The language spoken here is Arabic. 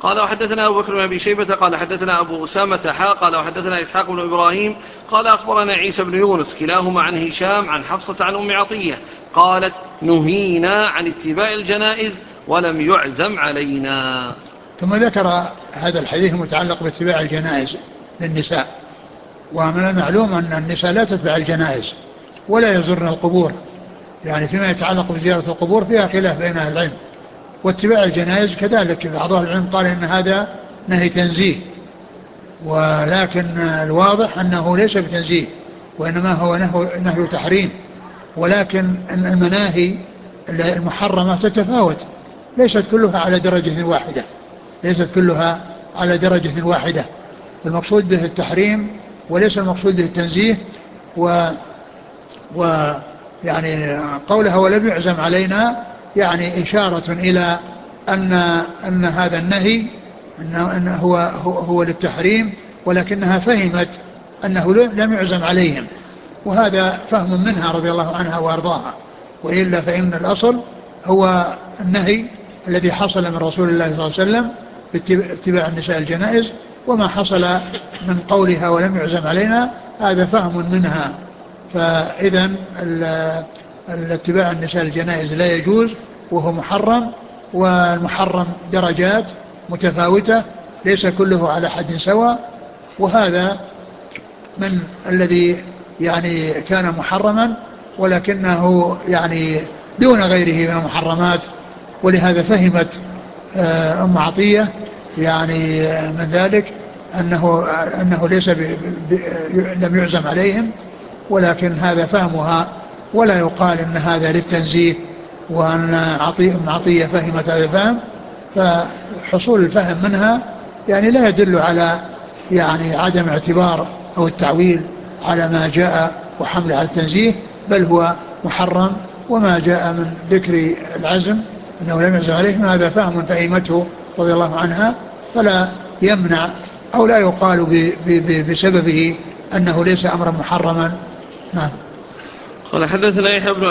قال وحدثنا أبو بكر بن أبي شيبة قال حدثنا أبو أسامة قال وحدثنا إسحاق بن إبراهيم قال أخبرنا عيسى بن يونس كلاهما عن هشام عن حفصة عن أم عطية قالت نهينا عن اتباع الجنائز ولم يعزم علينا. ثم ذكر هذا الحديث المتعلق باتباع الجنائز للنساء. ومن المعلوم أن النساء لا تتبع الجنائز ولا يزرن القبور، يعني فيما يتعلق بزيارة القبور فيها خلاف بين أهل العلم. واتباع الجنائز كذلك بعض أهل العلم قال إن هذا نهي تنزيه، ولكن الواضح أنه ليس بتنزيه وإنما هو نهي تحريم. ولكن المناهي المحرمة تتفاوت، ليست كلها على درجة واحدة، ليست كلها على درجة واحدة. المقصود به التحريم وليس المقصود به التنزيه. ويعني قولها ولم يعزم علينا يعني إشارة إلى أن هذا النهي أنه هو للتحريم، ولكنها فهمت أنه لم يعزم عليهم، وهذا فهم منها رضي الله عنها وأرضاها. وإلا فإن الأصل هو النهي الذي حصل من رسول الله صلى الله عليه وسلم باتباع النساء الجنائز، وما حصل من قولها ولم يعزم علينا هذا فهم منها. فإذا اتباع النساء الجنائز لا يجوز وهو محرم، والمحرم درجات متفاوتة ليس كله على حد سواء. وهذا من الذي يعني كان محرما ولكنه يعني دون غيره من المحرمات. ولهذا فهمت أم عطية يعني من ذلك أنه ليس لم يعزم عليهم، ولكن هذا فهمها، ولا يقال أن هذا للتنزيه وأن أم عطية فهمت هذا الفهم. فحصول الفهم منها يعني لا يدل على يعني عدم اعتبار أو التعويل على ما جاء وحمله على التنزيه، بل هو محرم. وما جاء من ذكر العزم أنه لم يعزم عليهم هذا فهم فهمته رضي الله عنها، فلا يمنع أو لا يقال بسببه أنه ليس أمرا محرما. نعم. قال حدثنا يحيى بن